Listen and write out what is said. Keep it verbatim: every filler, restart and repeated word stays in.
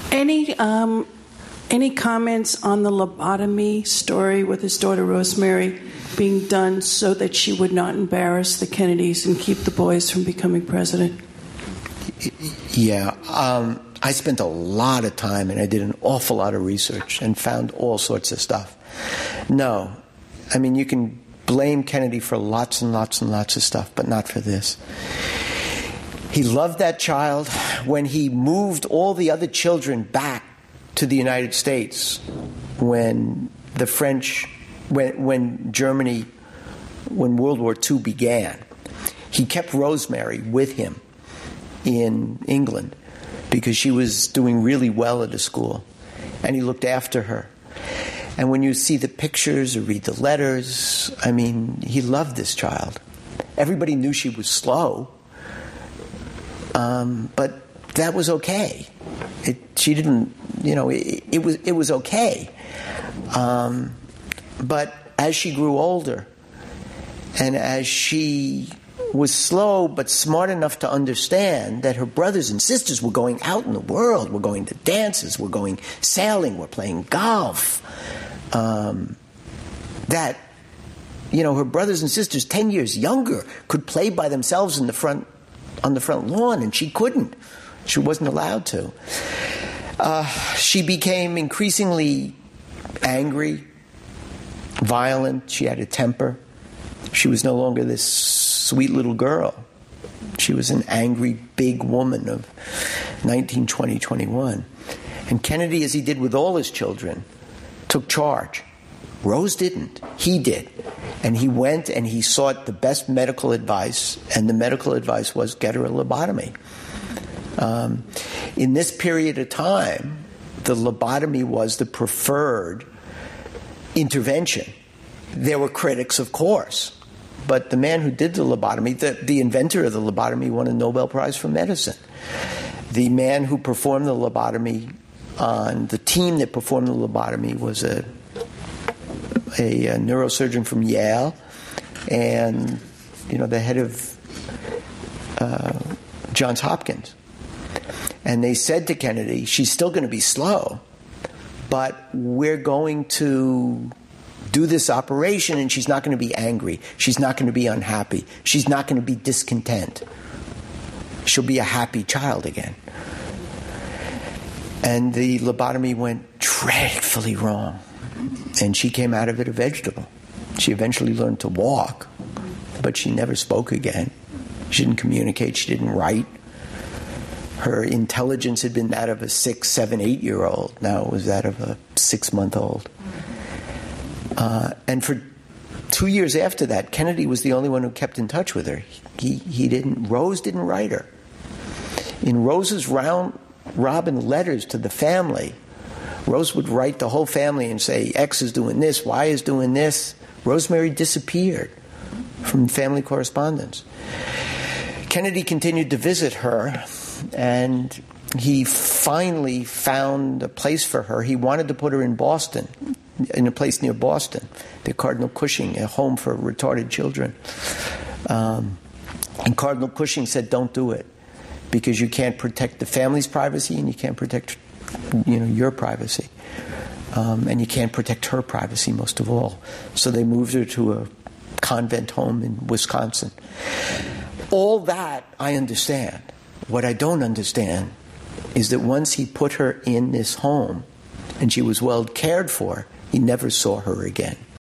Any um, any comments on the lobotomy story with his daughter Rosemary being done so that she would not embarrass the Kennedys and keep the boys from becoming president? Yeah. Um, I spent a lot of time and I did an awful lot of research and found all sorts of stuff. No. I mean, you can blame Kennedy for lots and lots and lots of stuff, but not for this. He loved that child. When he moved all the other children back to the United States, when the French, when, when Germany, when World War Two began, he kept Rosemary with him in England because she was doing really well at a school, and he looked after her. And when you see the pictures or read the letters, I mean, he loved this child. Everybody knew she was slow, um, but that was okay. It, she didn't, you know, it, it was it was okay. Um, but as she grew older, and as she was slow but smart enough to understand that her brothers and sisters were going out in the world, were going to dances, were going sailing, were playing golf, um, that, you know, her brothers and sisters ten years younger could play by themselves in the front, on the front lawn, and she couldn't. She wasn't allowed to. Uh, she became increasingly angry, violent. She had a temper. She was no longer this sweet little girl. She was an angry, big woman of nineteen, twenty, twenty-one. And Kennedy, as he did with all his children, took charge. Rose didn't. He did. And he went and he sought the best medical advice, and the medical advice was get her a lobotomy. Um, in this period of time, the lobotomy was the preferred intervention. There were critics, of course, but the man who did the lobotomy, the, the inventor of the lobotomy, won a Nobel Prize for medicine. The man who performed the lobotomy on the team that performed the lobotomy was a, a, a neurosurgeon from Yale, and you know the head of uh, Johns Hopkins. And they said to Kennedy, she's still going to be slow, but we're going to do this operation and she's not going to be angry. She's not going to be unhappy. She's not going to be discontent. She'll be a happy child again. And the lobotomy went dreadfully wrong. And she came out of it a vegetable. She eventually learned to walk, but she never spoke again. She didn't communicate. She didn't write. Her intelligence had been that of a six, seven, eight-year-old. Now it was that of a six-month-old. Uh, and for two years after that, Kennedy was the only one who kept in touch with her. He he didn't. Rose didn't write her. In Rose's round robin letters to the family, Rose would write the whole family and say, X is doing this, Y is doing this. Rosemary disappeared from family correspondence. Kennedy continued to visit her, and he finally found a place for her. He wanted to put her in Boston, in a place near Boston, the Cardinal Cushing, a home for retarded children. Um, and Cardinal Cushing said, don't do it, because you can't protect the family's privacy and you can't protect, you know, your privacy. Um, and you can't protect her privacy, most of all. So they moved her to a convent home in Wisconsin. All that I understand. What I don't understand is that once he put her in this home and she was well cared for, he never saw her again.